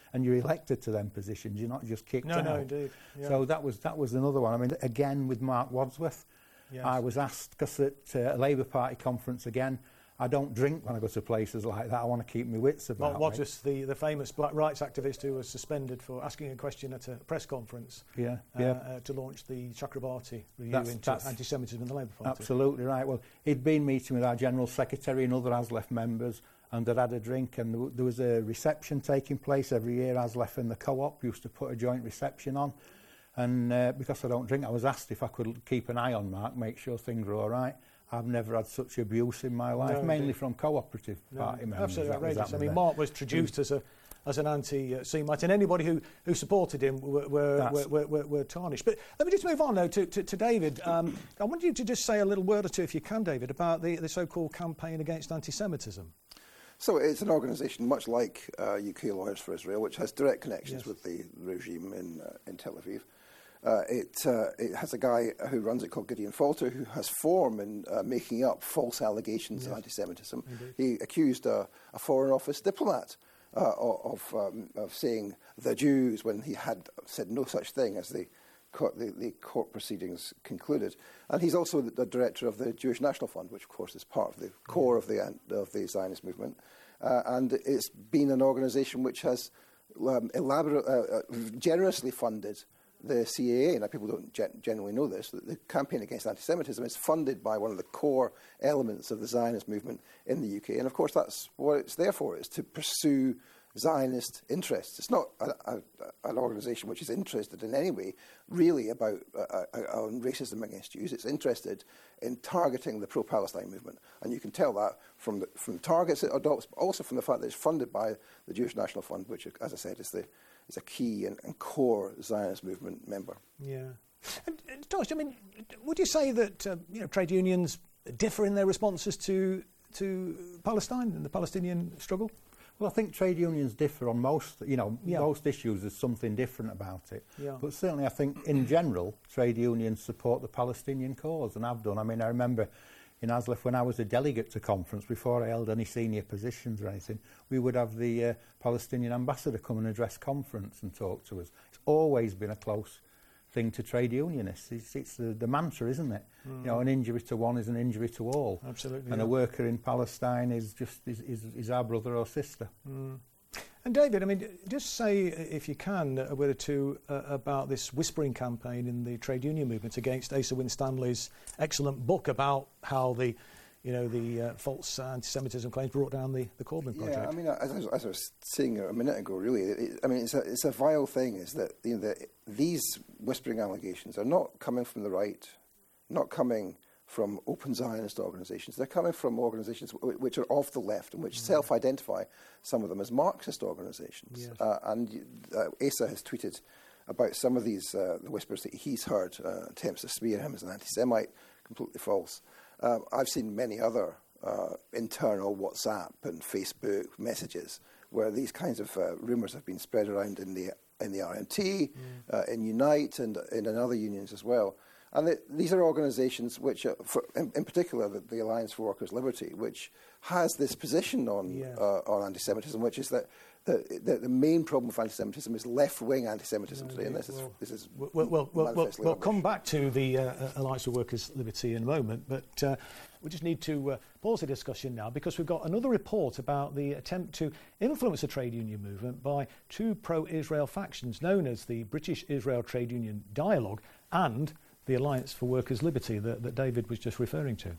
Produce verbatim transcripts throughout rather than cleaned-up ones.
and you're elected to them positions. You're not just kicked no, out. No, indeed. Yeah. So that was that was another one. I mean, again with Mark Wadsworth, yes. I was asked, because at uh, a Labour Party conference again, I don't drink when I go to places like that. I want to keep my wits about Mark Wadsworth, the, the famous black rights activist who was suspended for asking a question at a press conference yeah, uh, yeah. Uh, to launch the Chakrabarti review that's, into that's anti-Semitism in the Labour Party. Absolutely right. Well, he'd been meeting with our General Secretary and other ASLEF members, and they'd had a drink, and there, there was a reception taking place every year. ASLEF and the Co-op used to put a joint reception on, and uh, because I don't drink, I was asked if I could keep an eye on Mark, make sure things were all right. I've never had such abuse in my life, no, mainly indeed. from cooperative no, party members. Absolutely outrageous. I mean, there. Mark was traduced mm. as a as an anti-Semite, and anybody who, who supported him were were, were, were were tarnished. But let me just move on now to, to, to David. Um, I want you to just say a little word or two, if you can, David, about the, the so-called campaign against anti-Semitism. So it's an organisation much like uh, U K Lawyers for Israel, which has direct connections yes. with the regime in uh, in Tel Aviv. Uh, it, uh, it has a guy who runs it called Gideon Falter, who has form in uh, making up false allegations yes. of anti-Semitism. Indeed. He accused uh, a Foreign Office diplomat uh, of, um, of saying the Jews when he had said no such thing, as the court, the, the court proceedings concluded. And he's also the, the director of the Jewish National Fund, which of course is part of the core of the, of the Zionist movement. Uh, and it's been an organisation which has um, elaborate, uh, uh, generously funded the C A A. Now, people don't gen- generally know this, that the campaign against anti-Semitism is funded by one of the core elements of the Zionist movement in the U K. And, of course, that's what it's there for, is to pursue Zionist interests. It's not a, a, an organisation which is interested in any way, really, about uh, uh, on racism against Jews. It's interested in targeting the pro-Palestine movement. And you can tell that from the from targets it adopts, but also from the fact that it's funded by the Jewish National Fund, which, as I said, is the is a key and, and core Zionist movement member. Yeah. And, and Tosh, I mean, would you say that uh, you know, trade unions differ in their responses to to Palestine and the Palestinian struggle? Well, I think trade unions differ on most, you know, yeah. most issues. There's something different about it. Yeah. But certainly I think, in general, trade unions support the Palestinian cause, and have done. I mean, I remember in ASLEF, when I was a delegate to conference, before I held any senior positions or anything, we would have the uh, Palestinian ambassador come and address conference and talk to us. It's always been a close thing to trade unionists. It's, it's the, the mantra, isn't it? Mm. You know, an injury to one is an injury to all. Absolutely. And yeah. a worker in Palestine is just is, is, is our brother or sister. Mm. And David, I mean, just say, if you can, a word or two uh, about this whispering campaign in the trade union movement against Asa Winstanley's excellent book about how the, you know, the uh, false anti-Semitism claims brought down the, the Corbyn project. Yeah, I mean, as, as I was saying a minute ago, really, it, I mean, it's a, it's a vile thing, is that, you know, the, these whispering allegations are not coming from the right, not coming from open Zionist organisations. They're coming from organisations w- which are of the left and which mm. self-identify, some of them, as Marxist organisations. Yes. Uh, and uh, Asa has tweeted about some of these uh, the whispers that he's heard, uh, attempts to smear him as an anti-Semite, completely false. Uh, I've seen many other uh, internal WhatsApp and Facebook messages where these kinds of uh, rumours have been spread around in the in the R M T, mm. uh, in Unite, and in other unions as well. And the, these are organisations which, are, for, in, in particular, the, the Alliance for Workers' Liberty, which has this position on yeah. uh, on anti-Semitism, which is that the, the, the main problem with anti-Semitism is left-wing anti-Semitism no, today, and this well, is this is well, well, well, well, well we'll come back to the uh, Alliance for Workers' Liberty in a moment, but uh, we just need to uh, pause the discussion now, because we've got another report about the attempt to influence the trade union movement by two pro-Israel factions known as the British Israel Trade Union Dialogue and the Alliance for Workers' Liberty that, that David was just referring to.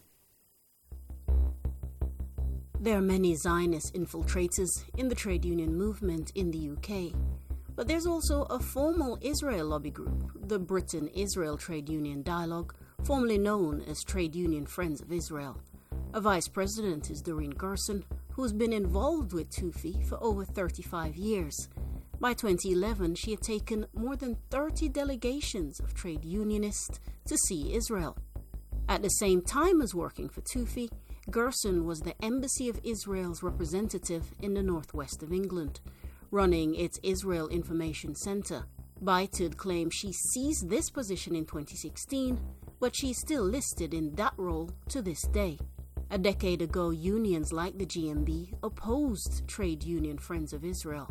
There are many Zionist infiltrators in the trade union movement in the U K, but there's also a formal Israel lobby group, the Britain-Israel Trade Union Dialogue, formerly known as Trade Union Friends of Israel. A vice president is Doreen Gerson, who's been involved with TUFI for over thirty-five years. By twenty eleven, she had taken more than thirty delegations of trade unionists to see Israel. At the same time as working for TUFI, Gerson was the Embassy of Israel's representative in the northwest of England, running its Israel Information Centre. Beitud claims she seized this position in twenty sixteen, but she's still listed in that role to this day. A decade ago, unions like the G M B opposed Trade Union Friends of Israel,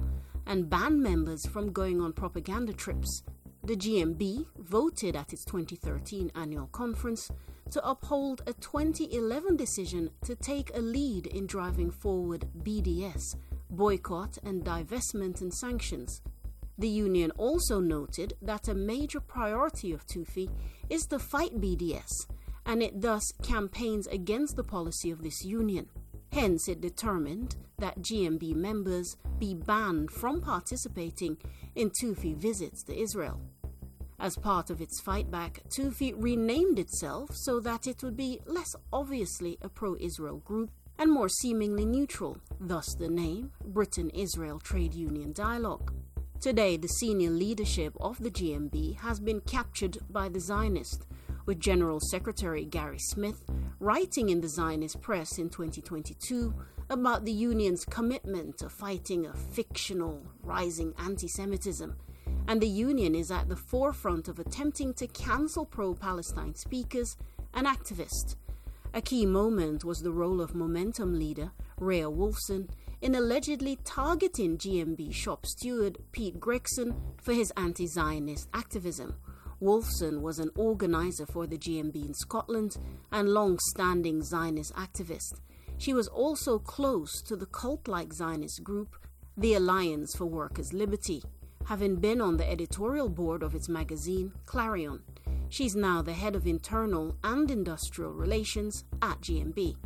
and ban members from going on propaganda trips. The G M B voted at its twenty thirteen annual conference to uphold a twenty eleven decision to take a lead in driving forward B D S, boycott and divestment and sanctions. The union also noted that a major priority of TUFI is to fight B D S, and it thus campaigns against the policy of this union. Hence, it determined that G M B members be banned from participating in TUFI visits to Israel. As part of its fight back, TUFI renamed itself so that it would be less obviously a pro-Israel group and more seemingly neutral, thus the name Britain-Israel Trade Union Dialogue. Today, the senior leadership of the G M B has been captured by the Zionists, with General Secretary Gary Smith writing in the Zionist press in twenty twenty-two about the union's commitment to fighting a fictional, rising anti-Semitism, and the union is at the forefront of attempting to cancel pro-Palestine speakers and activists. A key moment was the role of Momentum leader Rhea Wolfson in allegedly targeting G M B shop steward Pete Gregson for his anti-Zionist activism. Wolfson was an organizer for the G M B in Scotland and long-standing Zionist activist. She was also close to the cult-like Zionist group, the Alliance for Workers' Liberty, having been on the editorial board of its magazine, Clarion. She's now the head of internal and industrial relations at G M B.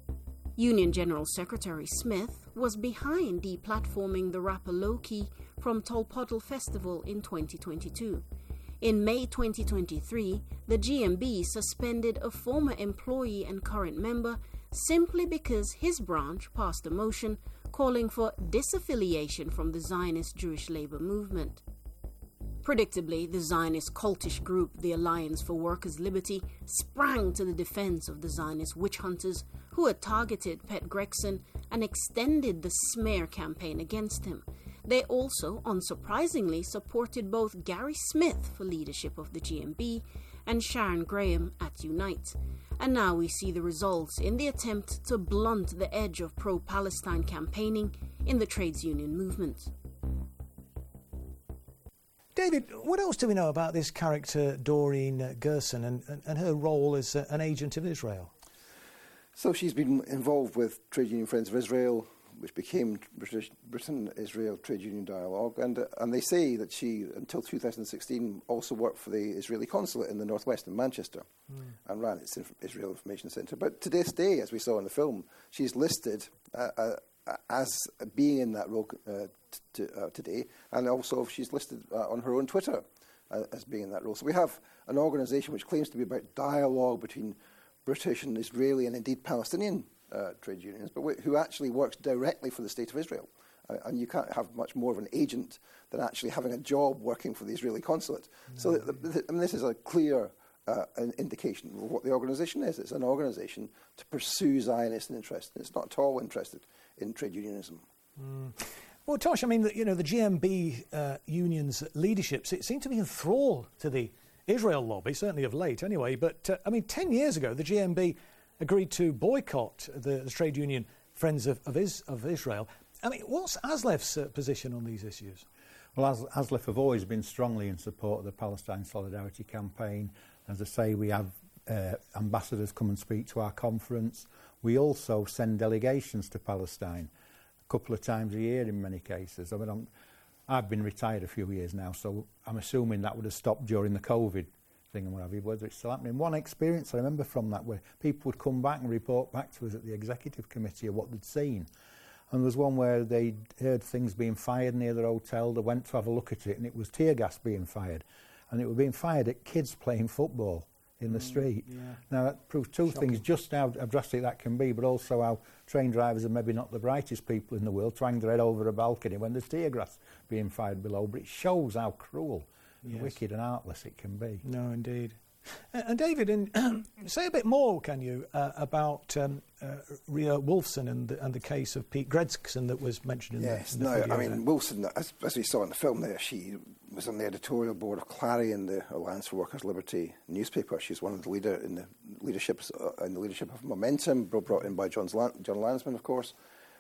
Union General Secretary Smith was behind deplatforming the rapper Loki from Tolpottle Festival in twenty twenty-two. In May twenty twenty-three, the G M B suspended a former employee and current member simply because his branch passed a motion calling for disaffiliation from the Zionist Jewish labor movement. Predictably, the Zionist cultish group, the Alliance for Workers' Liberty, sprang to the defense of the Zionist witch hunters who had targeted Pete Gregson and extended the smear campaign against him. They also, unsurprisingly, supported both Gary Smith for leadership of the G M B and Sharon Graham at Unite. And now we see the results in the attempt to blunt the edge of pro-Palestine campaigning in the trades union movement. David, what else do we know about this character, Doreen Gerson, and, and, and her role as uh, an agent of Israel? So she's been involved with Trade Union Friends of Israel, which became British, Britain-Israel Trade Union Dialogue, and uh, and they say that she, until two thousand sixteen, also worked for the Israeli consulate in the northwest in Manchester mm. and ran its Inf- Israel Information Centre. But to this day, as we saw in the film, she's listed uh, uh, as being in that role uh, t- t- uh, today, and also she's listed uh, on her own Twitter uh, as being in that role. So we have an organisation which claims to be about dialogue between British and Israeli and indeed Palestinian Uh, trade unions, but who actually works directly for the State of Israel. Uh, and you can't have much more of an agent than actually having a job working for the Israeli consulate. No. So th- th- I mean, this is a clear uh, an indication of what the organisation is. It's an organisation to pursue Zionist interests. It's not at all interested in trade unionism. Mm. Well, Tosh, I mean, the, you know, the G M B uh, union's leaderships, it seemed to be enthralled to the Israel lobby, certainly of late anyway. But, uh, I mean, ten years ago, the G M B agreed to boycott the, the trade union Friends of, of, Is, of Israel. I mean, what's ASLEF's uh, position on these issues? Well, As, ASLEF have always been strongly in support of the Palestine Solidarity Campaign. As I say, we have uh, ambassadors come and speak to our conference. We also send delegations to Palestine a couple of times a year in many cases. I mean, I'm, I've been retired a few years now, so I'm assuming that would have stopped during the COVID thing and what have you, whether it's still happening. One experience I remember from that where people would come back and report back to us at the executive committee of what they'd seen. And there was one where they heard things being fired near their hotel. They went to have a look at it and it was tear gas being fired. And it was being fired at kids playing football in the mm, street. Yeah. Now that proves two Shocking. things, just how, how drastic that can be, but also how train drivers are maybe not the brightest people in the world trying their head over a balcony when there's tear gas being fired below. But it shows how cruel, yes. wicked and heartless it can be. No, indeed. And, and David, in, um, say a bit more, can you, uh, about um, uh, Rhea Wolfson and the, and the case of Pete Gregson that was mentioned in yes, the, in the no, video I mean, there. Wolfson, as, as we saw in the film there, she was on the editorial board of Clarion, the Alliance for Workers' Liberty newspaper. She's one of the leader in the leadership uh, in the leadership of Momentum, brought in by John's Lan- John Lansman, of course.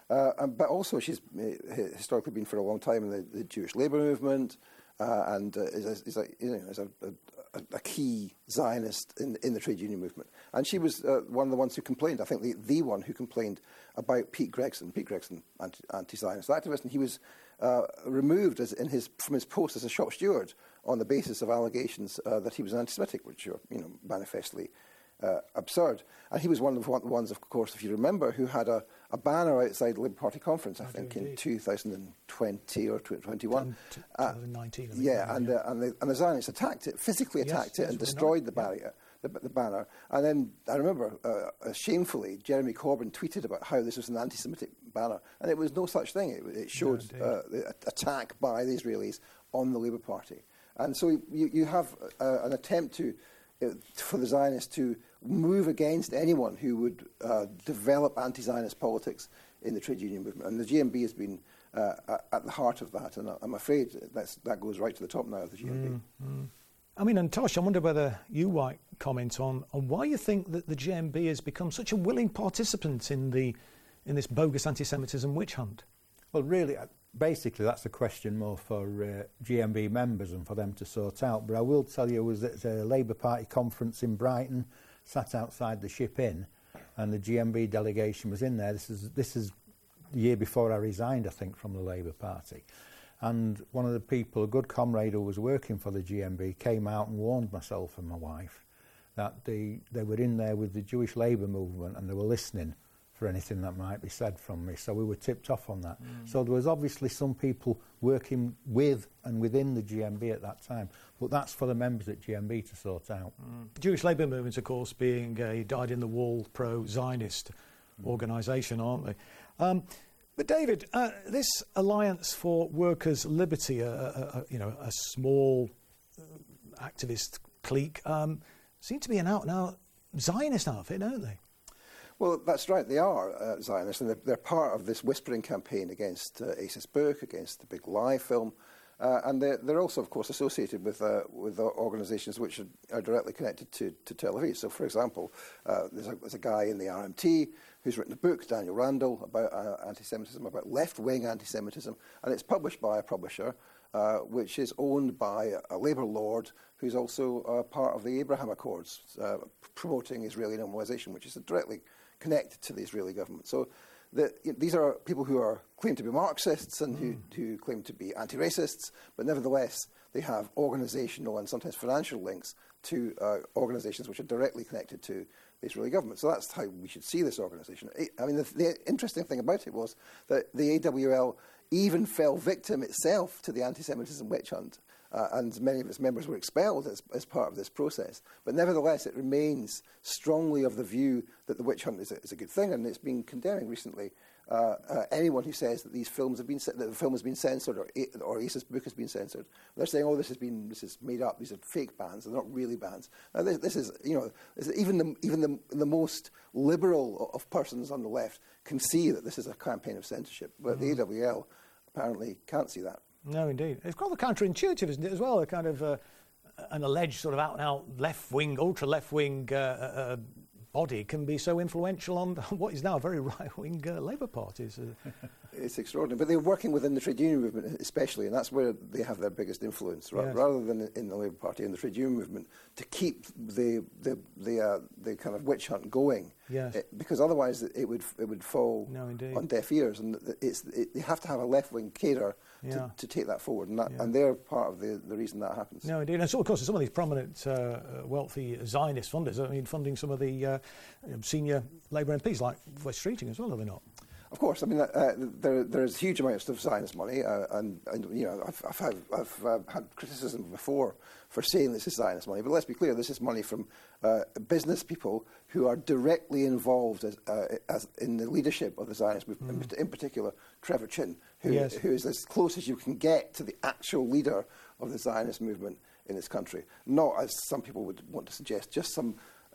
Uh, and, but also she's uh, historically been for a long time in the, the Jewish labour movement, uh, and uh, is, a, is, a, you know, is a, a, a key Zionist in, in the trade union movement. And she was uh, one of the ones who complained, I think the, the one who complained about Pete Gregson. Pete Gregson, anti, anti-Zionist activist, and he was uh, removed as in his, from his post as a shop steward on the basis of allegations uh, that he was anti-Semitic, which are, you know, manifestly uh, absurd. And he was one of the ones, of course, if you remember, who had a, a banner outside the Labour Party conference, I, I think, in two thousand twenty or twenty-one. twenty nineteen, uh, I think. Yeah, and, uh, and, the, and the Zionists attacked it, physically attacked yes, it, yes, and destroyed the barrier. The, the banner. And then I remember, uh, uh, shamefully, Jeremy Corbyn tweeted about how this was an anti-Semitic banner, and it was no such thing. It, it showed no, uh, the attack by the Israelis on the Labour Party. And so you, you have uh, an attempt to, uh, for the Zionists to move against anyone who would uh, develop anti-Zionist politics in the trade union movement. And the G M B has been uh, at the heart of that, and I'm afraid that's, that goes right to the top now of the G M B. Mm, mm. I mean, and Tosh, I wonder whether you might comment on, on why you think that the G M B has become such a willing participant in the in this bogus anti-Semitism witch hunt. Well, really, basically, that's a question more for uh, G M B members and for them to sort out. But I will tell you, I was at a Labour Party conference in Brighton, sat outside the Ship Inn, and the G M B delegation was in there. This is this is the year before I resigned, I think, from the Labour Party. And one of the people, a good comrade who was working for the G M B, came out and warned myself and my wife that the, they were in there with the Jewish labour movement and they were listening for anything that might be said from me. So we were tipped off on that. Mm. So there was obviously some people working with and within the G M B at that time. But that's for the members at G M B to sort out. Mm. The Jewish labour movement, of course, being a dyed-in-the-wall pro-Zionist mm. organisation, aren't they? Um, But David, uh, this Alliance for Workers' Liberty, uh, uh, uh, you know, a small uh, activist clique, um, seem to be an out-and-out Zionist outfit, don't they? Well, that's right. They are uh, Zionists, and they're, they're part of this whispering campaign against uh, Asa's book, against the Big Lie film, uh, and they're, they're also, of course, associated with uh, with organisations which are, are directly connected to, to Tel Aviv. So, for example, uh, there's, a, there's a guy in the R M T who's written a book, Daniel Randall, about uh, anti-Semitism, about left-wing anti-Semitism, and it's published by a publisher uh, which is owned by a Labour lord who's also uh, part of the Abraham Accords, uh, promoting Israeli normalisation, which is directly connected to the Israeli government. So the, you know, these are people who are claim to be Marxists and mm. who, who claim to be anti-racists, but nevertheless they have organisational and sometimes financial links to uh, organisations which are directly connected to the Israeli government. So that's how we should see this organisation. I mean, the, the interesting thing about it was that the A W L even fell victim itself to the anti-Semitism witch hunt, uh, and many of its members were expelled as, as part of this process. But nevertheless, it remains strongly of the view that the witch hunt is a, is a good thing, and it's been condemning recently uh, uh, anyone who says that these films have been that the film has been censored or or Asa's book has been censored. They're saying, "Oh, this has been this is made up. These are fake bans. They're not really bans." Now, this, this is you know this is, even the even the the most liberal of persons on the left can see that this is a campaign of censorship, but mm-hmm. the A W L apparently can't see that. No, indeed. It's rather counterintuitive, isn't it, as well? A kind of uh, an alleged sort of out-and-out left-wing, ultra-left-wing uh, uh, body can be so influential on what is now a very right-wing uh, Labour Party. So. It's extraordinary. But they're working within the trade union movement especially, and that's where they have their biggest influence, ra- yes. rather than in the Labour Party and the trade union movement, to keep the the the, uh, the kind of witch hunt going. Yes. It, because otherwise it would it would fall no, on deaf ears, and it's it, they have to have a left-wing cadre yeah. to, to take that forward, and, that, yeah. and they're part of the, the reason that happens. No, indeed. And so, of course, some of these prominent, uh, wealthy Zionist funders, I mean, funding some of the uh, senior Labour M Ps, like Wes Streeting as well, are they not? Of course, I mean uh, there there's huge amounts of Zionist money, uh, and, and you know I've, I've had I've uh, had criticism before for saying this is Zionist money, but let's be clear, this is money from uh, business people who are directly involved as, uh, as in the leadership of the Zionist movement. Mm. In, in particular, Trevor Chin, who yes. who is as close as you can get to the actual leader of the Zionist movement in this country. Not, as some people would want to suggest, just some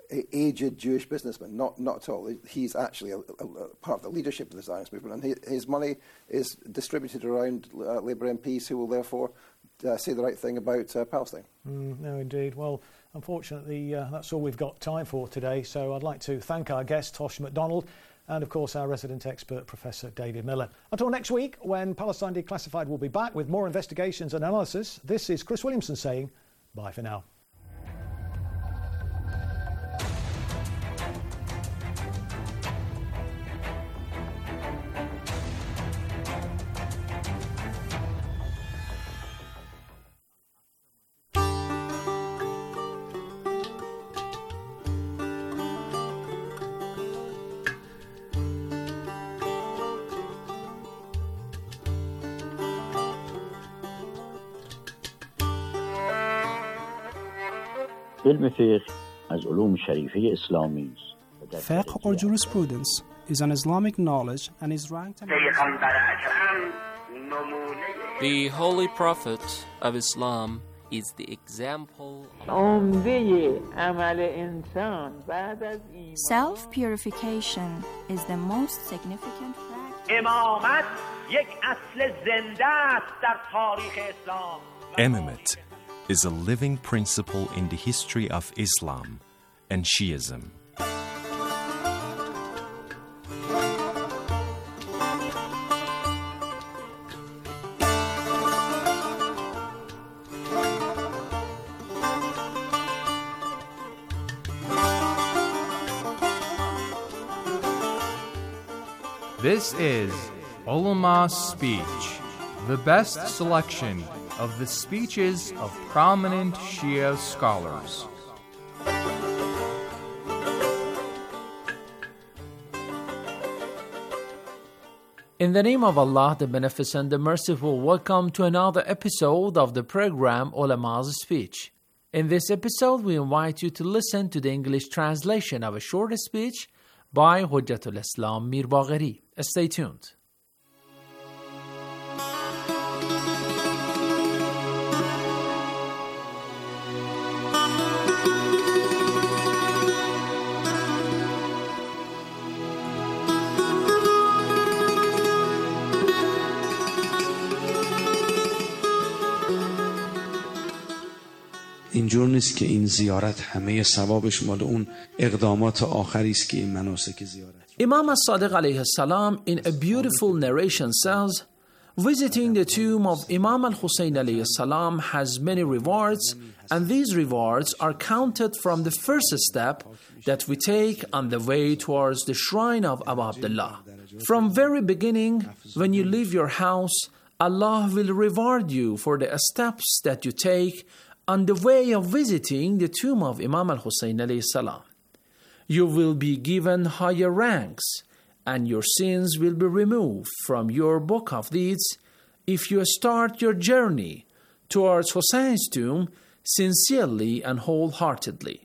aged Jewish businessman. Not not at all. He's actually a, a, a part of the leadership of the Zionist movement, and he, his money is distributed around uh, Labour M Ps who will therefore uh, say the right thing about uh, Palestine. Mm, no, indeed. Well, unfortunately, uh, that's all we've got time for today. So I'd like to thank our guest, Tosh MacDonald, and, of course, our resident expert, Professor David Miller. Until next week, when Palestine Declassified will be back with more investigations and analysis, this is Chris Williamson saying bye for now. علم فقه از علوم شریفه اسلامی است. Fiqh or jurisprudence is an Islamic knowledge and is ranked among The Holy Prophet of Islam is the example Self-purification is the most significant practice. Imamate is a living principle in the history of Islam and Shiism. This is Ulama's Speech, the best selection of the speeches of prominent Shia scholars. In the name of Allah, the Beneficent, the Merciful, welcome to another episode of the program Ulama's Speech. In this episode, we invite you to listen to the English translation of a short speech by Hujjatul Islam Mir Bagheri. Stay tuned. اینجور نیست که این زیارت همه ثوابش مال اون اقدامات آخری است که این مناسک زیارت. Imam as-Sadiq alayhi salam in a beautiful narration says, visiting the tomb of Imam al-Hussein alayhi salam has many rewards, and these rewards are counted from the first step that we take on the way towards the shrine of Abu Abdullah. From very beginning, when you leave your house, Allah will reward you for the steps that you take on the way of visiting the tomb of Imam al-Hussein alayhi salam. You will be given higher ranks, and your sins will be removed from your book of deeds if you start your journey towards Hussein's tomb sincerely and wholeheartedly.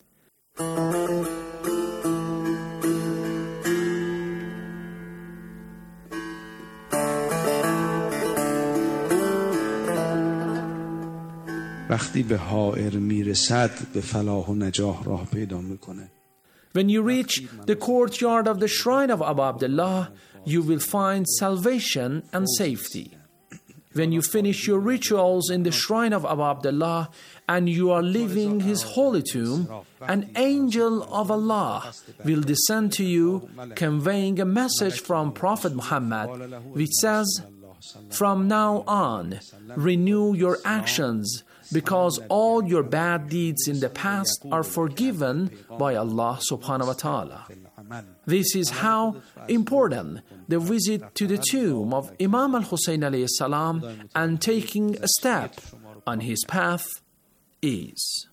وقتی به حائر میرسد به فلاح و نجاح راه پیدا میکنه. When you reach the courtyard of the shrine of Abu Abdullah, you will find salvation and safety. When you finish your rituals in the shrine of Abu Abdullah and you are leaving his holy tomb, an angel of Allah will descend to you conveying a message from Prophet Muhammad which says, "From now on, renew your actions because all your bad deeds in the past are forgiven by Allah subhanahu wa ta'ala." This is how important the visit to the tomb of Imam al-Hussein alayhi salam and taking a step on his path is.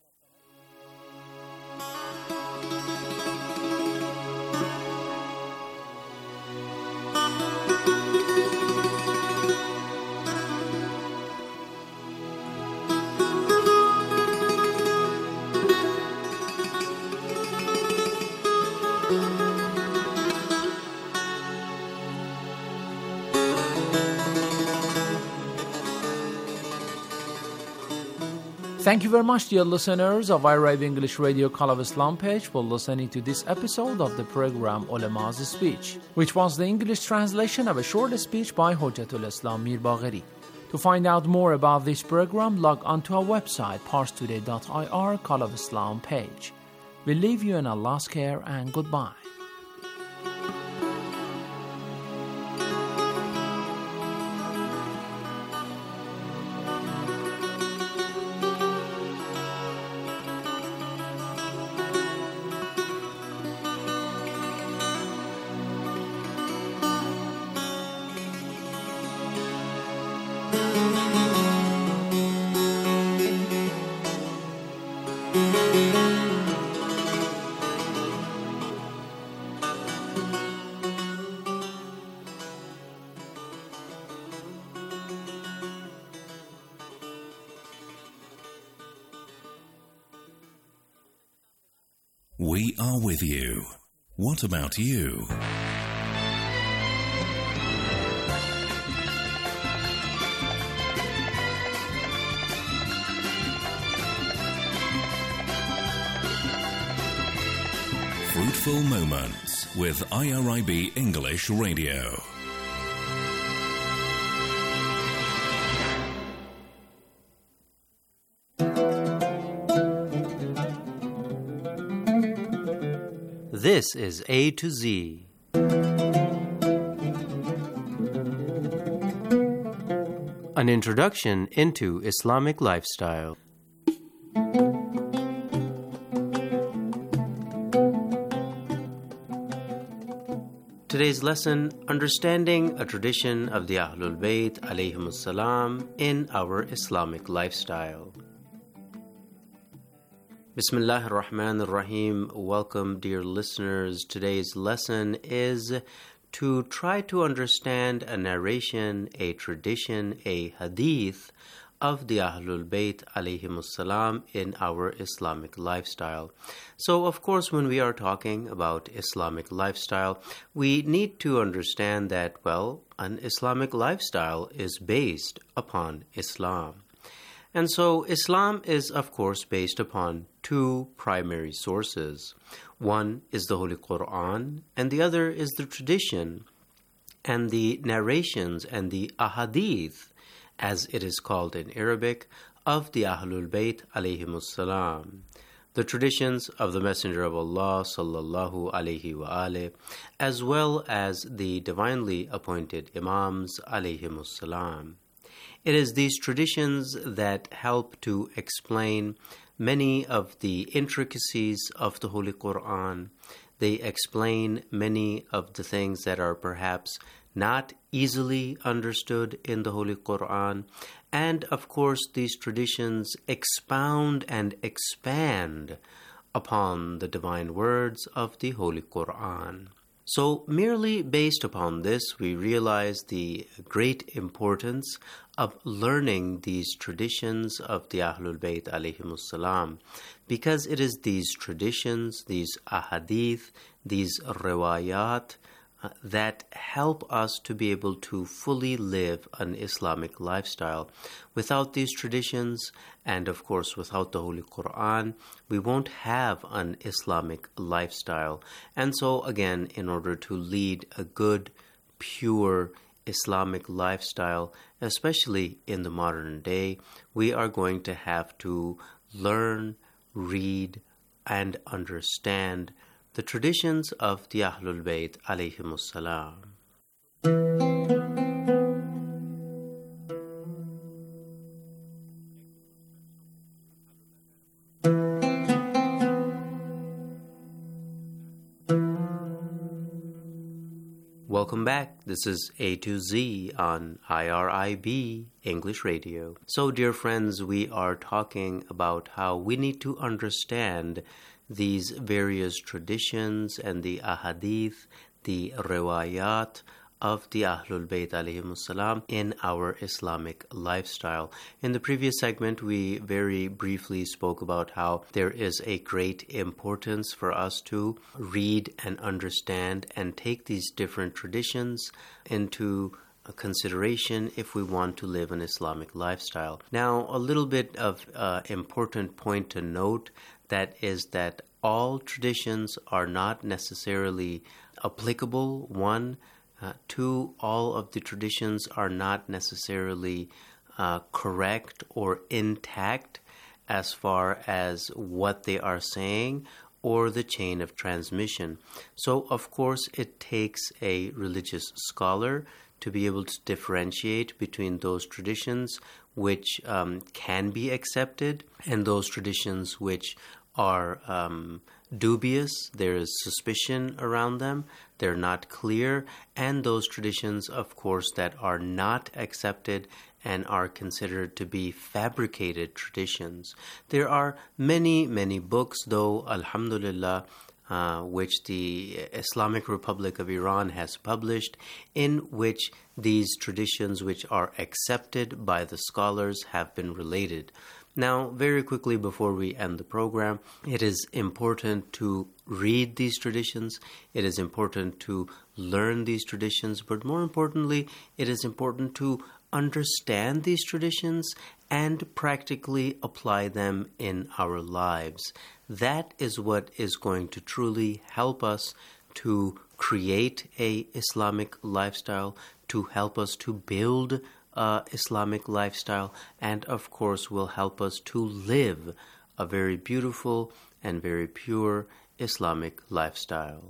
Thank you very much, dear listeners of iRadio English Radio Call of Islam page, for listening to this episode of the program Ulama's Speech, which was the English translation of a short speech by Hujjatul Islam Mir Bagheri. To find out more about this program, log on to our website, parstoday dot I R, Call of Islam page. We leave you in Allah's care and goodbye. We are with you. What about you? Fruitful Moments with I R I B English Radio. This is A to Z. An introduction into Islamic lifestyle. Today's lesson, understanding a tradition of the Ahlul Bayt alayhimus salam in our Islamic lifestyle. Bismillah ar-Rahman ar-Rahim. Welcome, dear listeners. Today's lesson is to try to understand a narration, a tradition, a hadith of the Ahlul Bayt alayhimus salam in our Islamic lifestyle. So, of course, when we are talking about Islamic lifestyle, we need to understand that, well, an Islamic lifestyle is based upon Islam. And so Islam is, of course, based upon two primary sources. One is the Holy Quran, and the other is the tradition and the narrations and the ahadith, as it is called in Arabic, of the Ahlul Bayt alayhimus salam. The traditions of the Messenger of Allah sallallahu alayhi wa alayhi, as well as the divinely appointed Imams alayhimus salam. It is these traditions that help to explain many of the intricacies of the Holy Quran. They explain many of the things that are perhaps not easily understood in the Holy Quran. And, of course, these traditions expound and expand upon the divine words of the Holy Quran. So, merely based upon this, we realize the great importance of learning these traditions of the Ahlul Bayt alayhimus salam, because it is these traditions, these ahadith, these riwayat, uh, that help us to be able to fully live an Islamic lifestyle. Without these traditions, and of course without the Holy Quran, we won't have an Islamic lifestyle. And so again, in order to lead a good, pure Islamic lifestyle, especially in the modern day, we are going to have to learn, read, and understand the traditions of the Ahlul Bayt alayhimus salam. Welcome back. This is A to Z on I R I B English Radio. So, dear friends, we are talking about how we need to understand these various traditions and the ahadith, the riwayat of the Ahlul Bayt alayhimus salam in our Islamic lifestyle. In the previous segment, we very briefly spoke about how there is a great importance for us to read and understand and take these different traditions into consideration if we want to live an Islamic lifestyle. Now, a little bit of uh, important point to note, that is that all traditions are not necessarily applicable. One, uh, two, all of the traditions are not necessarily uh, correct or intact as far as what they are saying or the chain of transmission. So, of course, it takes a religious scholar to be able to differentiate between those traditions which um, can be accepted and those traditions which are um, dubious, there is suspicion around them, they're not clear, and those traditions, of course, that are not accepted and are considered to be fabricated traditions. There are many, many books, though, alhamdulillah, uh, which the Islamic Republic of Iran has published, in which these traditions, which are accepted by the scholars, have been related. Now, very quickly before we end the program, it is important to read these traditions. It is important to learn these traditions. But more importantly, it is important to understand these traditions and practically apply them in our lives. That is what is going to truly help us to create a Islamic lifestyle, to help us to build Uh, Islamic lifestyle, and of course will help us to live a very beautiful and very pure Islamic lifestyle.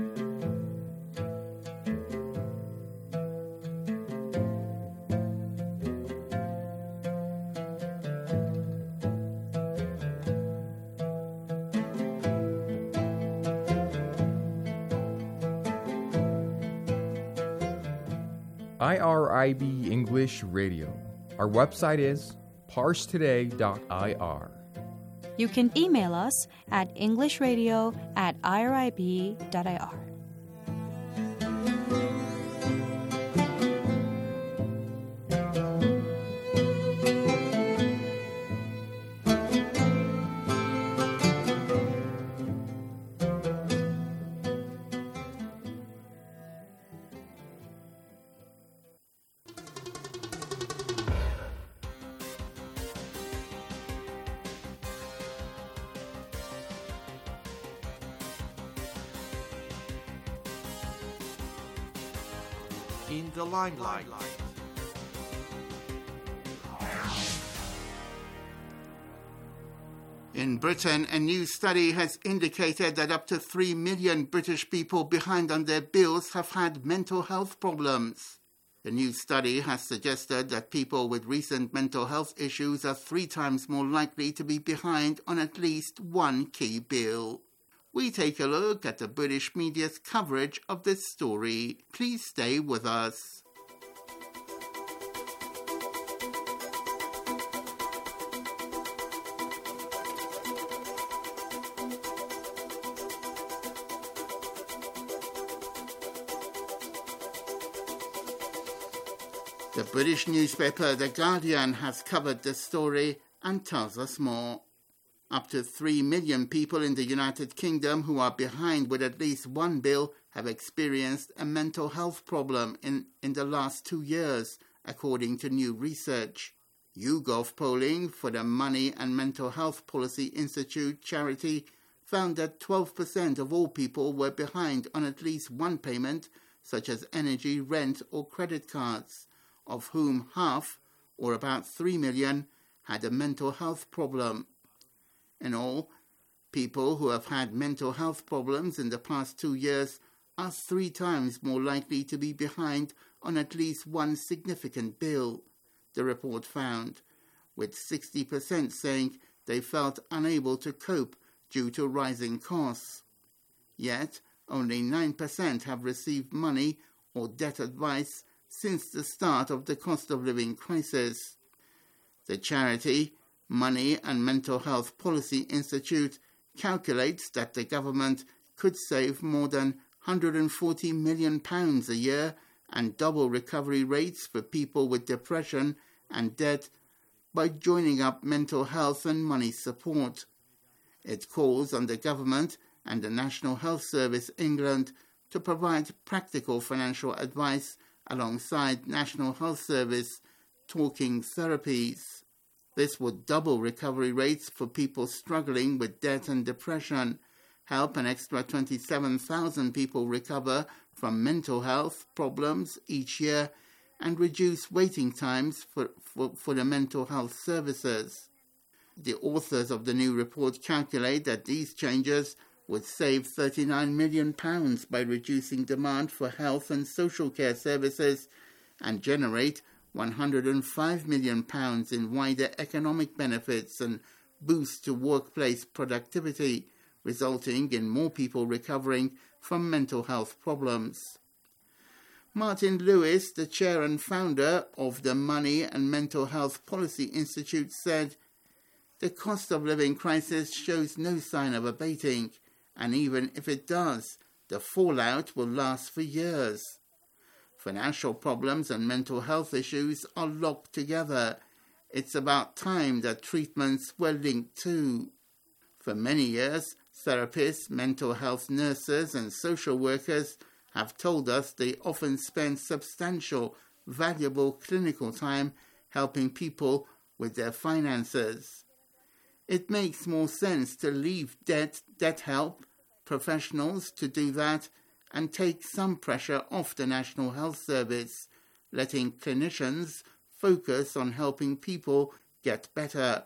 I R I B English Radio. Our website is parse today dot I R. You can email us at englishradio at I R I B dot I R. In the limelight. In Britain, a new study has indicated that up to three million British people behind on their bills have had mental health problems. The new study has suggested that people with recent mental health issues are three times more likely to be behind on at least one key bill. We take a look at the British media's coverage of this story. Please stay with us. The British newspaper The Guardian has covered this story and tells us more. Up to three million people in the United Kingdom who are behind with at least one bill have experienced a mental health problem in, in the last two years, according to new research. YouGov polling for the Money and Mental Health Policy Institute charity found that twelve percent of all people were behind on at least one payment, such as energy, rent or credit cards, of whom half, or about three million, had a mental health problem. In all, people who have had mental health problems in the past two years are three times more likely to be behind on at least one significant bill, the report found, with sixty percent saying they felt unable to cope due to rising costs. Yet, only nine percent have received money or debt advice since the start of the cost of living crisis. The charity Money and Mental Health Policy Institute calculates that the government could save more than one hundred forty million pounds a year and double recovery rates for people with depression and debt by joining up mental health and money support. It calls on the government and the National Health Service England to provide practical financial advice alongside National Health Service talking therapies. This would double recovery rates for people struggling with debt and depression, help an extra twenty-seven thousand people recover from mental health problems each year, and reduce waiting times for, for, for the mental health services. The authors of the new report calculate that these changes would save thirty-nine million pounds by reducing demand for health and social care services and generate one hundred five million pounds in wider economic benefits and boosts to workplace productivity, resulting in more people recovering from mental health problems. Martin Lewis, the chair and founder of the Money and Mental Health Policy Institute, said, "The cost of living crisis shows no sign of abating, and even if it does, the fallout will last for years. Financial problems and mental health issues are locked together. It's about time that treatments were linked too. For many years, therapists, mental health nurses, and social workers have told us they often spend substantial, valuable clinical time helping people with their finances. It makes more sense to leave debt, debt help professionals to do that and take some pressure off the National Health Service, letting clinicians focus on helping people get better.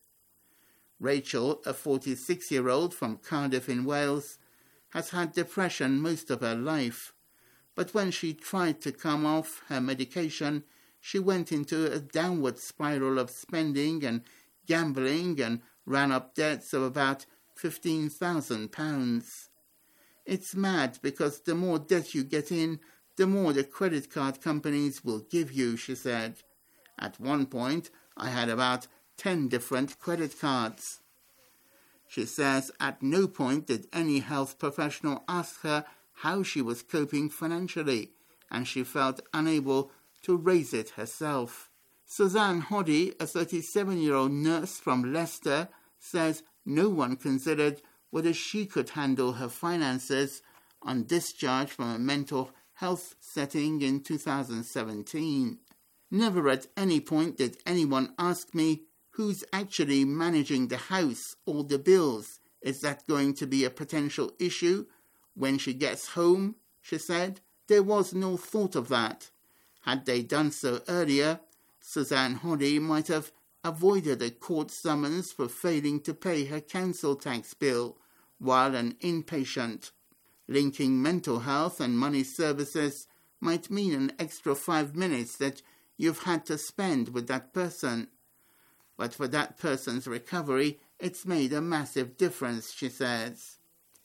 Rachel, a forty-six-year-old from Cardiff in Wales, has had depression most of her life, but when she tried to come off her medication, she went into a downward spiral of spending and gambling and ran up debts of about fifteen thousand pounds. It's mad because the more debt you get in, the more the credit card companies will give you, she said. At one point, I had about ten different credit cards. She says at no point did any health professional ask her how she was coping financially, and she felt unable to raise it herself. Suzanne Hoddy, a thirty-seven-year-old nurse from Leicester, says no one considered whether she could handle her finances on discharge from a mental health setting in two thousand seventeen. Never at any point did anyone ask me, who's actually managing the house or the bills? Is that going to be a potential issue when she gets home? She said. There was no thought of that. Had they done so earlier, Suzanne Hoddy might have avoided a court summons for failing to pay her council tax bill while an inpatient. Linking mental health and money services might mean an extra five minutes that you've had to spend with that person. But for that person's recovery, it's made a massive difference, she says.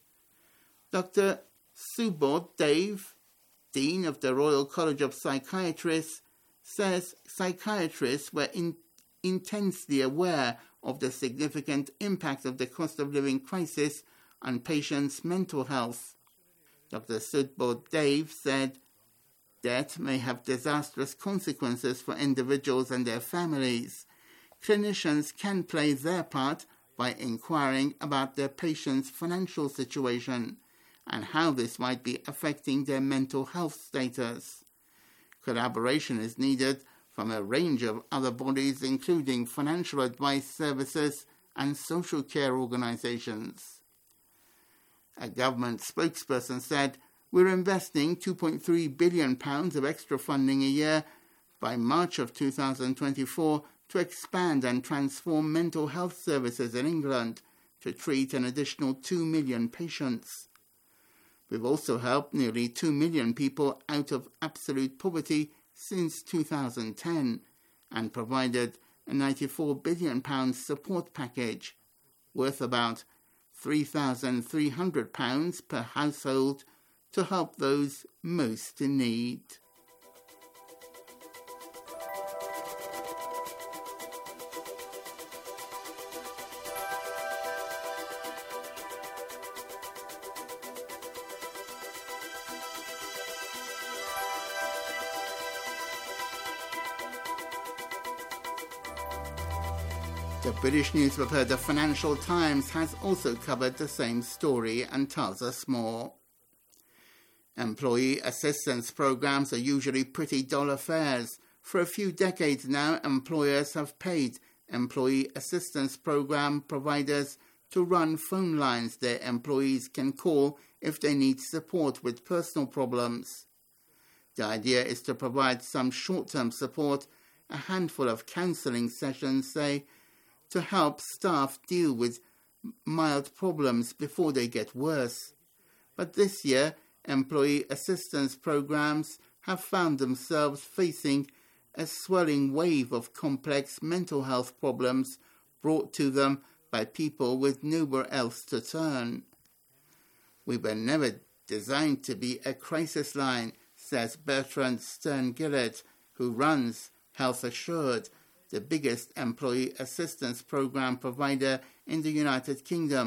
Doctor Subodh Dave, Dean of the Royal College of Psychiatrists, says psychiatrists were in, intensely aware of the significant impact of the cost of living crisis on patients' mental health. Doctor Subodh Dave said, debt may have disastrous consequences for individuals and their families. Clinicians can play their part by inquiring about their patients' financial situation and how this might be affecting their mental health status. Collaboration is needed from a range of other bodies, including financial advice services and social care organisations. A government spokesperson said, we're investing two point three billion pounds of extra funding a year by March of two thousand twenty-four to expand and transform mental health services in England to treat an additional two million patients. We've also helped nearly two million people out of absolute poverty since two thousand ten and provided a ninety-four billion pounds support package worth about three thousand three hundred pounds per household to help those most in need. The British newspaper The Financial Times has also covered the same story and tells us more. Employee assistance programs are usually pretty dull affairs. For a few decades now, employers have paid employee assistance program providers to run phone lines their employees can call if they need support with personal problems. The idea is to provide some short-term support, a handful of counselling sessions, say, to help staff deal with mild problems before they get worse. But this year, employee assistance programs have found themselves facing a swelling wave of complex mental health problems brought to them by people with nowhere else to turn. We were never designed to be a crisis line, says Bertrand Stern-Gillett, who runs Health Assured, the biggest employee assistance program provider in the United Kingdom,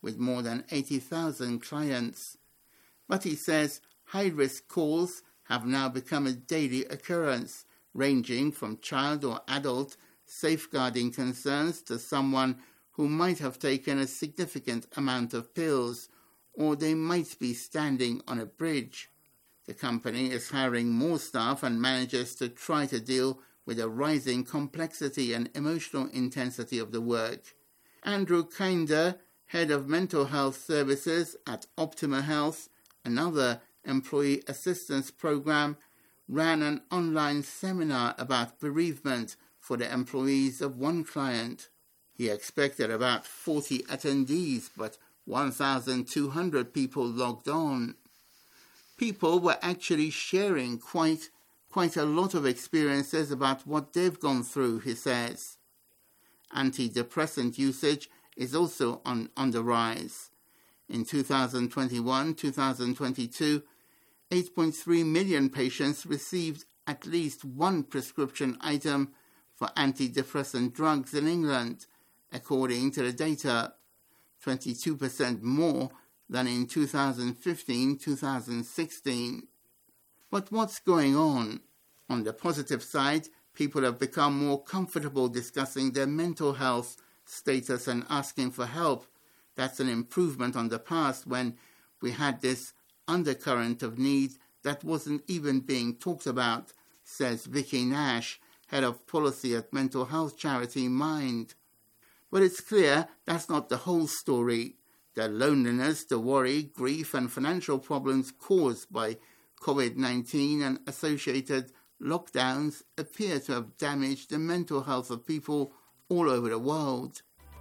with more than eighty thousand clients. But he says high-risk calls have now become a daily occurrence, ranging from child or adult safeguarding concerns to someone who might have taken a significant amount of pills, or they might be standing on a bridge. The company is hiring more staff and managers to try to deal with the rising complexity and emotional intensity of the work. Andrew Kinder, head of mental health services at Optima Health, another employee assistance program, ran an online seminar about bereavement for the employees of one client. He expected about forty attendees, but one thousand two hundred people logged on. People were actually sharing quite, quite a lot of experiences about what they've gone through, he says. Antidepressant usage is also on, on the rise. In two thousand twenty-one to two thousand twenty-two, eight point three million patients received at least one prescription item for antidepressant drugs in England, according to the data, twenty-two percent more than in two thousand fifteen to two thousand sixteen. But what's going on? On the positive side, people have become more comfortable discussing their mental health status and asking for help. That's an improvement on the past when we had this undercurrent of need that wasn't even being talked about, says Vicky Nash, head of policy at mental health charity Mind. But it's clear that's not the whole story. The loneliness, the worry, grief and financial problems caused by COVID nineteen and associated lockdowns appear to have damaged the mental health of people all over the world.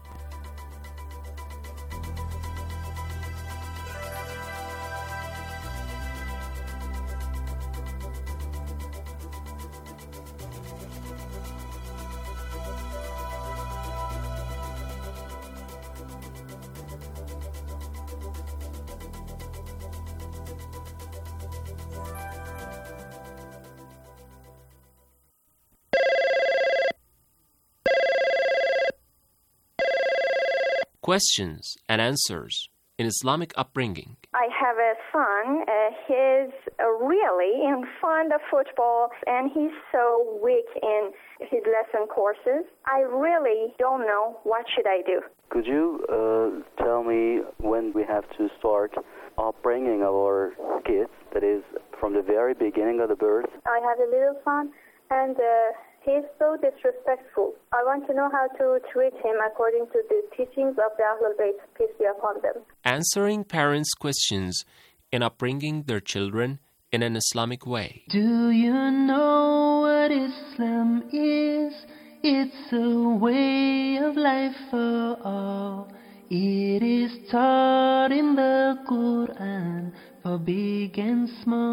Questions and answers in Islamic upbringing. I have a son. Uh, he's uh, really in fond of football, and he's so weak in his lesson courses. I really don't know what should I do. Could you uh, tell me when we have to start upbringing our kids, that is, from the very beginning of the birth? I have a little son, and uh, he's so disrespectful. I want to know how to treat him according to the teachings of the Ahlul Bayt, peace be upon them. Answering parents' questions in upbringing their children in an Islamic way. Do you know what Islam is? It's a way of life for all. It is taught in the Quran for big and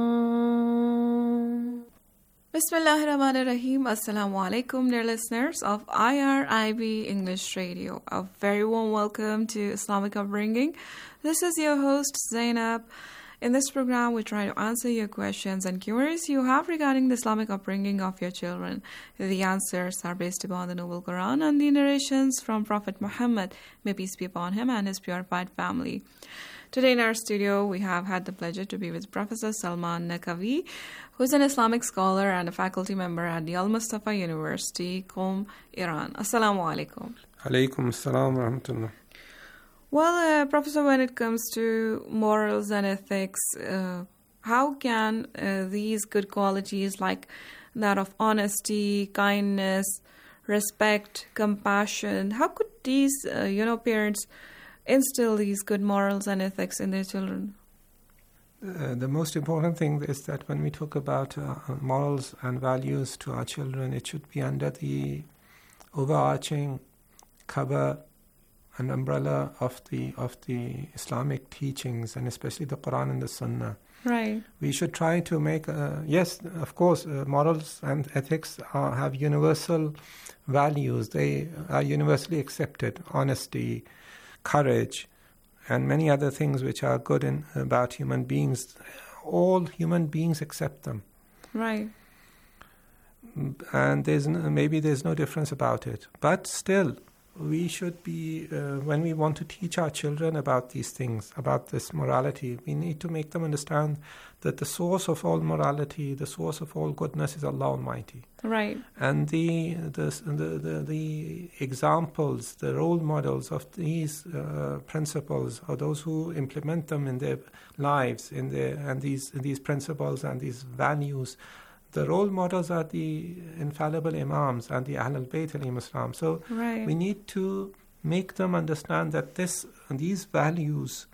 small. Bismillahir Rahmanir Rahim. Assalamu alaikum, dear listeners of I R I B English Radio. A very warm welcome to Islamic Upbringing. This is your host Zainab. In this program, we try to answer your questions and queries you have regarding the Islamic upbringing of your children. The answers are based upon the Noble Quran and the narrations from Prophet Muhammad, may peace be upon him and his purified family. Today in our studio, we have had the pleasure to be with Professor Salman Naqvi, who is an Islamic scholar and a faculty member at the Al-Mustafa University, Qom, Iran. Assalamu alaikum. Alaikum assalam wa rahmatullah. Well, uh, Professor, when it comes to morals and ethics, uh, how can uh, these good qualities like that of honesty, kindness, respect, compassion, how could these, uh, you know, parents instill these good morals and ethics in their children? Uh, the most important thing is that when we talk about uh, morals and values to our children, it should be under the overarching cover and umbrella of the of the Islamic teachings, and especially the Quran and the Sunnah. Right. We should try to make, uh, yes, of course, uh, morals and ethics are, have universal values. They are universally accepted. Honesty, courage, and many other things which are good in, about human beings. All human beings accept them. Right. And there's no, maybe there's no difference about it. But still, we should be, uh, when we want to teach our children about these things, about this morality, we need to make them understand that the source of all morality, the source of all goodness is Allah Almighty. Right. And the the the, the, the examples, the role models of these uh, principles, or those who implement them in their lives, in their and these these principles and these values, the role models are the infallible Imams and the Ahl al-Bayt alayhim as-salam. So right. we need to make them understand that this these values,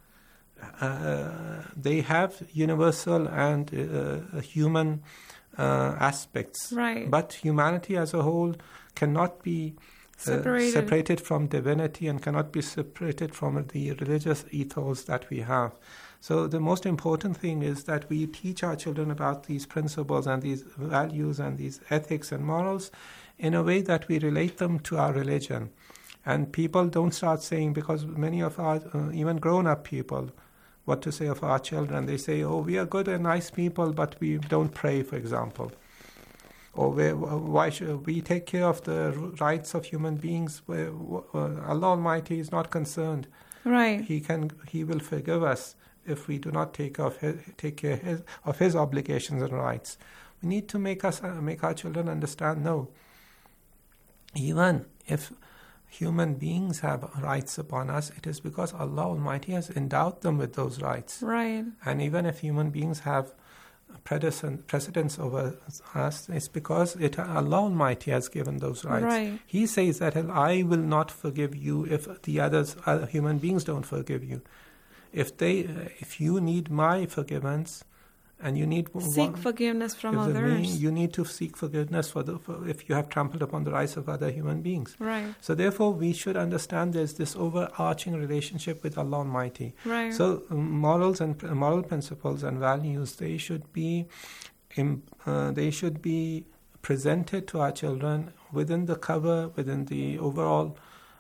uh, they have universal and uh, human uh, aspects. Right. But humanity as a whole cannot be uh, separated. separated from divinity and cannot be separated from the religious ethos that we have. So the most important thing is that we teach our children about these principles and these values and these ethics and morals in a way that we relate them to our religion. And people don't start saying, because many of our, uh, even grown-up people, what to say of our children, they say, oh, we are good and nice people, but we don't pray, for example. Or we, why should we take care of the rights of human beings? Where, uh, Allah Almighty is not concerned. Right. He can, He will forgive us if we do not take of his, take care his, of his obligations and rights. We need to make us uh, make our children understand, no, even if human beings have rights upon us, it is because Allah Almighty has endowed them with those rights. Right. And even if human beings have precedence over us, it's because it, Allah Almighty has given those rights. Right. He says that I will not forgive you if the others, other human beings don't forgive you. If they, if you need my forgiveness, and you need seek one, forgiveness from if others, me, you need to seek forgiveness for, the, for if you have trampled upon the rights of other human beings. Right. So therefore, we should understand there's this overarching relationship with Allah Almighty. Right. So um, morals and uh, moral principles and values, they should be, im, uh, they should be presented to our children within the cover, within the overall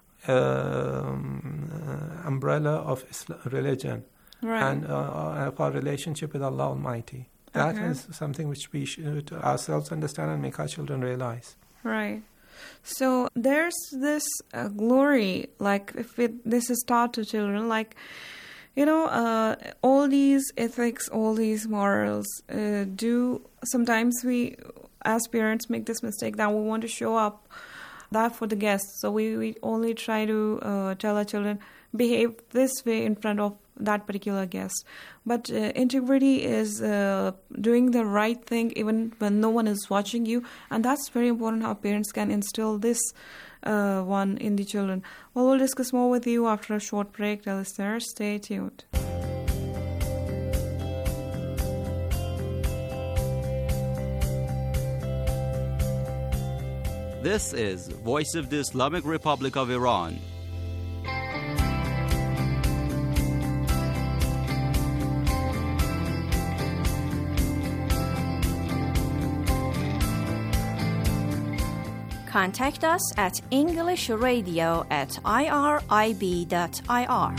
Um, uh, umbrella of Islam, religion, right. and uh, of our relationship with Allah Almighty. That okay. is something which we should ourselves understand and make our children realize. Right. So there's this uh, glory, like if it, this is taught to children, like, you know, uh, all these ethics, all these morals, uh, do sometimes we, as parents, make this mistake that we want to show up that for the guests. So we, we only try to uh, tell our children, behave this way in front of that particular guest. But uh, integrity is uh, doing the right thing even when no one is watching you. And that's very important how parents can instill this uh, one in the children. Well, we'll discuss more with you after a short break. Dear listeners, stay tuned. This is Voice of the Islamic Republic of Iran. Contact us at englishradio at irib dot I R.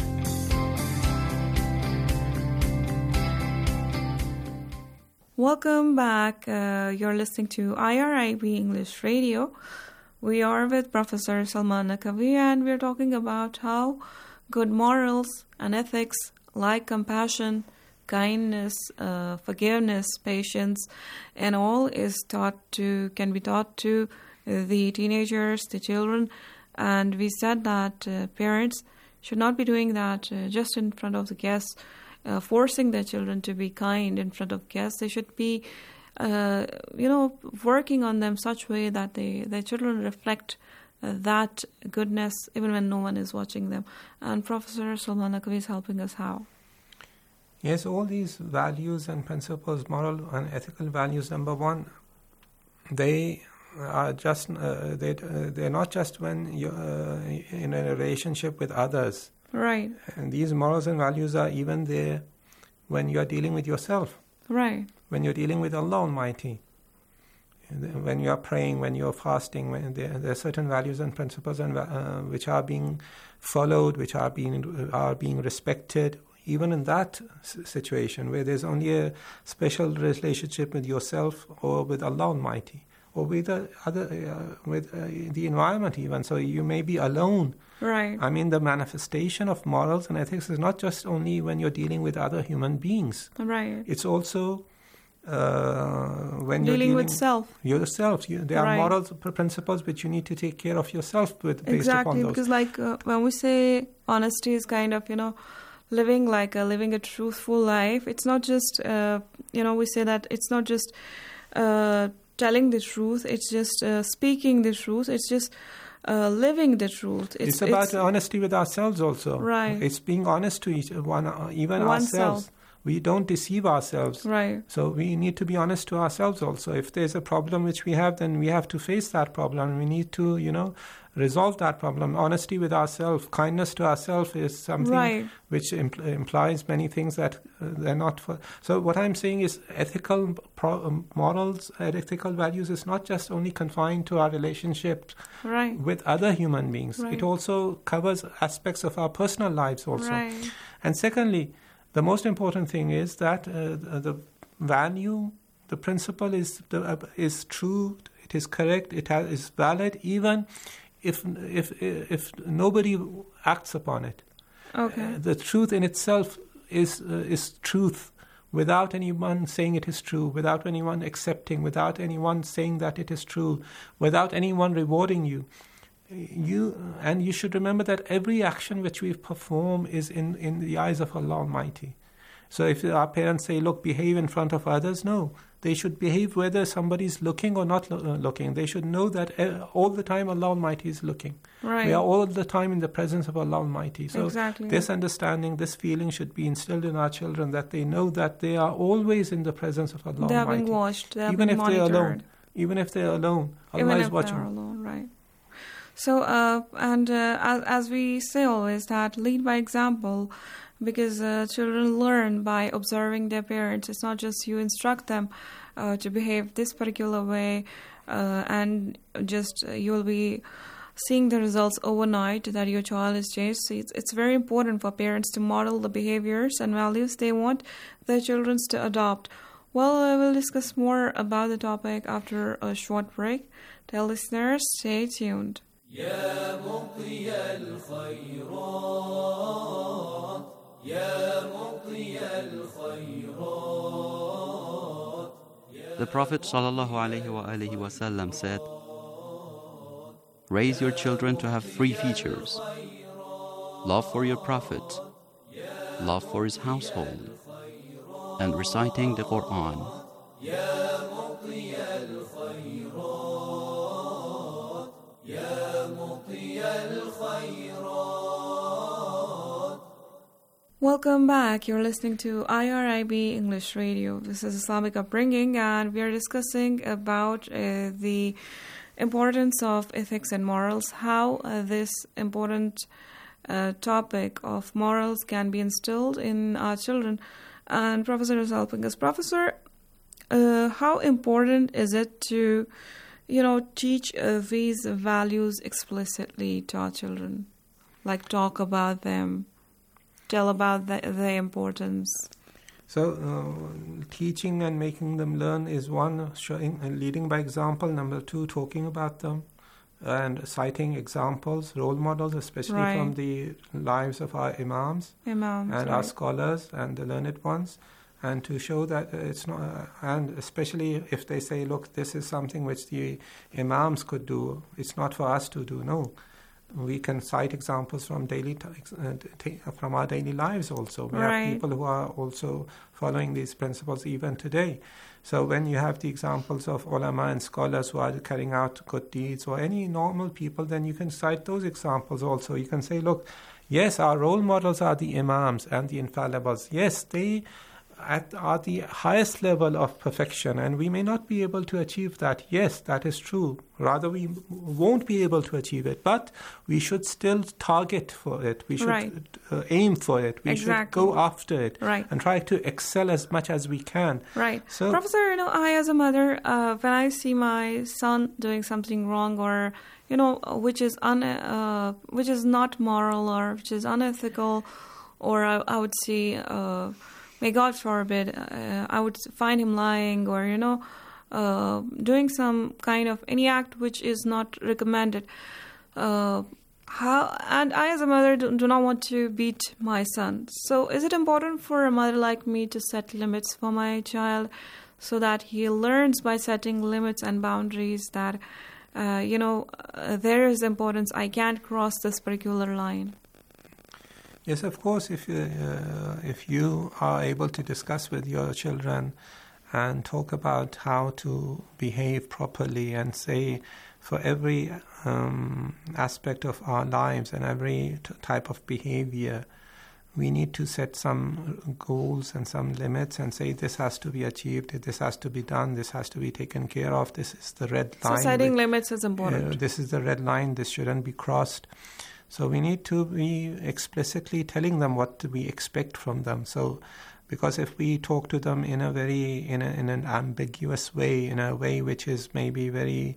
Welcome back. Uh, you're listening to I R I B English Radio. We are with Professor Salman Naqvi, and we're talking about how good morals and ethics like compassion, kindness, uh, forgiveness, patience, and all is taught to, can be taught to the teenagers, the children. And we said that uh, parents should not be doing that uh, just in front of the guests, Uh, forcing their children to be kind in front of guests. They should be, uh, you know, working on them such way that they, their children reflect uh, that goodness even when no one is watching them. And Professor Salman Naqvi is helping us how? Yes, all these values and principles, moral and ethical values, number one, they are just, uh, they, uh, they're not just when you're uh, in a relationship with others. Right. And these morals and values are even there when you are dealing with yourself. Right. When you're dealing with Allah Almighty. When you are praying, when you are fasting, when there, there are certain values and principles and uh, which are being followed, which are being are being respected. Even in that situation where there's only a special relationship with yourself or with Allah Almighty, or with the other, uh, with uh, the environment even. So you may be alone. Right. I mean, the manifestation of morals and ethics is not just only when you're dealing with other human beings. Right. It's also uh, when dealing you're dealing with self. Yourself. You, there right. are moral principles which you need to take care of yourself with. Based exactly, upon those. Because like uh, when we say honesty is kind of, you know, living like a living a truthful life. It's not just, uh, you know, we say that it's not just uh, telling the truth. It's just uh, speaking the truth. It's just uh, living the truth. It's, it's about it's, honesty with ourselves also. Right. It's being honest to each one, uh, even oneself. Ourselves. We don't deceive ourselves. Right. So we need to be honest to ourselves also. If there's a problem which we have, then we have to face that problem. We need to, you know, resolve that problem. Honesty with ourselves, kindness to ourselves is something right. which impl- implies many things that uh, they're not for. So what I'm saying is ethical pro- um, morals, ethical values is not just only confined to our relationships right. with other human beings. Right. It also covers aspects of our personal lives also. Right. And secondly, the most important thing is that uh, the value, the principle is the, uh, is true, it is correct, it has, is valid, even if if if nobody acts upon it. Okay. Uh, the truth in itself is uh, is truth, without anyone saying it is true, without anyone accepting, without anyone saying that it is true, without anyone rewarding you. You and you should remember that every action which we perform is in, in the eyes of Allah Almighty. So if our parents say, look, behave in front of others, no. They should behave whether somebody is looking or not lo- looking. They should know that uh, all the time Allah Almighty is looking. Right. We are all the time in the presence of Allah Almighty. So exactly. this understanding, this feeling should be instilled in our children, that they know that they are always in the presence of Allah they Almighty. They are being watched. They are even being if monitored. They are alone. Even if they are alone. Allah even is if watching. They are alone, right. So, uh, and uh, as, as we say always, that lead by example, because uh, children learn by observing their parents. It's not just you instruct them uh, to behave this particular way, uh, and just uh, you will be seeing the results overnight that your child is changed. So it's, it's very important for parents to model the behaviors and values they want their children to adopt. Well, I will discuss more about the topic after a short break. Tell listeners, stay tuned. يا مطي الخيرات يا مطي الخيرات. The Prophet sallallahu alaihi wasallam said, raise your children to have three features: love for your Prophet, love for his household, and reciting the Quran. Welcome back. You're listening to I R I B English Radio. This is Islamic Upbringing, and we are discussing about uh, the importance of ethics and morals, how uh, this important uh, topic of morals can be instilled in our children. And Professor is helping us. Professor, uh, how important is it to, you know, teach uh, these values explicitly to our children? Like talk about them, tell about the, the importance. So uh, teaching and making them learn is one, showing, uh, leading by example. Number two, talking about them and citing examples, role models, especially right. from the lives of our imams, imams and right. our scholars and the learned ones, and to show that it's not, uh, and especially if they say, look, this is something which the imams could do, it's not for us to do. No, we can cite examples from daily t- uh, t- from our daily lives also. We right. have people who are also following these principles even today. So when you have the examples of ulama and scholars who are carrying out good deeds, or any normal people, then you can cite those examples also. You can say, look, yes, our role models are the imams and the infallibles. Yes, they at, are the highest level of perfection, and we may not be able to achieve that. Yes, that is true. Rather, we won't be able to achieve it, but we should still target for it. We should right. uh, aim for it. We exactly. should go after it right. and try to excel as much as we can. Right. So, Professor, you know, I as a mother, uh, when I see my son doing something wrong, or you know, which is un, uh, which is not moral, or which is unethical, or I, I would see. Uh, May God forbid, uh, I would find him lying, or, you know, uh, doing some kind of any act which is not recommended. Uh, how and I, as a mother, do, do not want to beat my son. So, is it important for a mother like me to set limits for my child, so that he learns by setting limits and boundaries that, uh, you know, uh, there is importance. I can't cross this particular line. Yes, of course. If uh, if you are able to discuss with your children and talk about how to behave properly, and say for every um, aspect of our lives and every t- type of behavior, we need to set some goals and some limits and say this has to be achieved, this has to be done, this has to be taken care of, this is the red line. So setting with, limits is important. Uh, this is the red line, this shouldn't be crossed. So we need to be explicitly telling them what we expect from them. So, because if we talk to them in a very, in, a, in an ambiguous way, in a way which is maybe very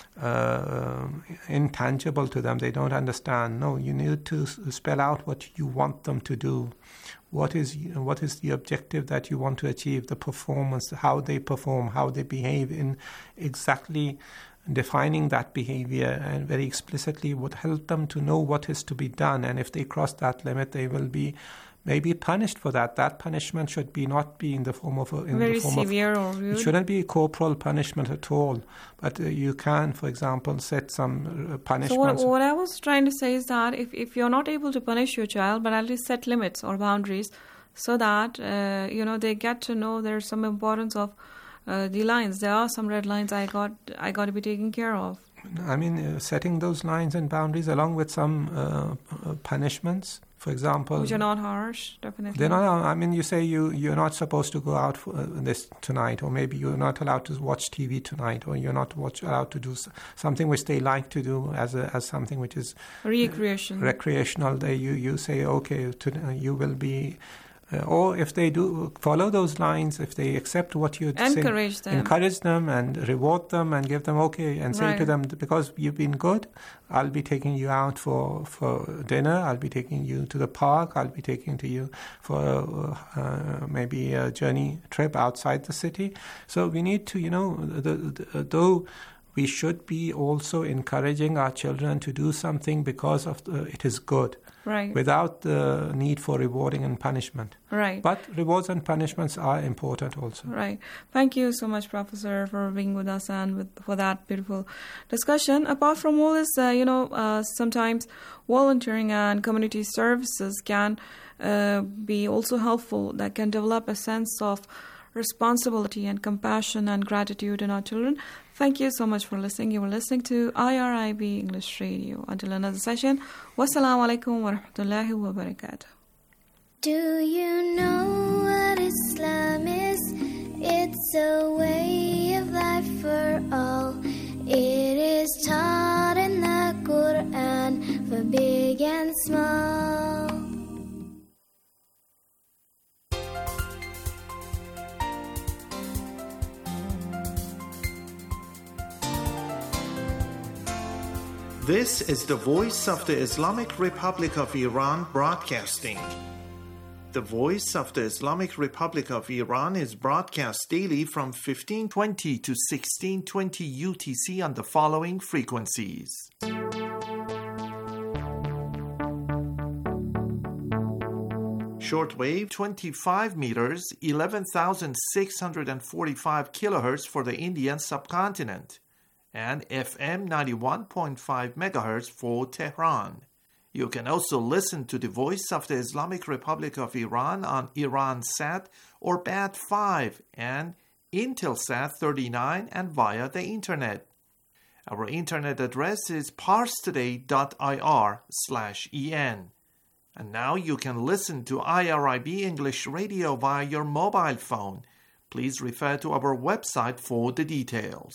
uh, intangible to them, they don't understand. No, you need to spell out what you want them to do. What is what is the objective that you want to achieve, the performance, how they perform, how they behave, in exactly defining that behavior and very explicitly would help them to know what is to be done. And if they cross that limit, they will be maybe punished for that. That punishment should be not be in the form of a, in very the form severe of, or rude. It shouldn't be corporal punishment at all. But uh, you can, for example, set some uh, punishments. So what, what I was trying to say is that if, if you're not able to punish your child, but at least set limits or boundaries, so that uh, you know they get to know there's some importance of uh, the lines. There are some red lines I got I got to be taken care of. I mean, uh, setting those lines and boundaries along with some uh, uh, punishments. For example, which are not harsh, definitely. They're not. I mean, you say you you're not supposed to go out for uh, this tonight, or maybe you're not allowed to watch T V tonight, or you're not watch, allowed to do something which they like to do as a, as something which is recreation. Uh, recreational. They you you say okay, to, uh, you will be. Uh, or if they do follow those lines, if they accept what you encourage say, them, encourage them and reward them and give them okay, and say right. to them, because you've been good, I'll be taking you out for, for dinner, I'll be taking you to the park, I'll be taking to you for uh, maybe a journey trip outside the city. So we need to, you know, the, the, though we should be also encouraging our children to do something because of the, it is good. Right. Without the need for rewarding and punishment. Right. But rewards and punishments are important also. Right. Thank you so much, Professor, for being with us and with, for that beautiful discussion. Apart from all this, uh, you know, uh, sometimes volunteering and community services can uh, be also helpful. That can develop a sense of responsibility and compassion and gratitude in our children. Thank you so much for listening. You were listening to I R I B English Radio. Until another session, wassalamu alaikum wa rahmatullahi wa barakatuh. Do you know what Islam is? It's a way of life for all. It is taught in the Quran for big and small. This is the voice of the Islamic Republic of Iran broadcasting. The voice of the Islamic Republic of Iran is broadcast daily from fifteen twenty to sixteen twenty U T C on the following frequencies. Shortwave twenty-five meters, eleven thousand six hundred forty-five kilohertz for the Indian subcontinent, and F M ninety-one point five megahertz for Tehran. You can also listen to the Voice of the Islamic Republic of Iran on Iransat or B A T five and Intelsat thirty-nine and via the Internet. Our Internet address is parstoday.ir slash en. And now you can listen to I R I B English Radio via your mobile phone. Please refer to our website for the details.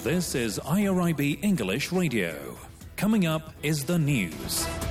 This is I R I B English Radio. Coming up is the news.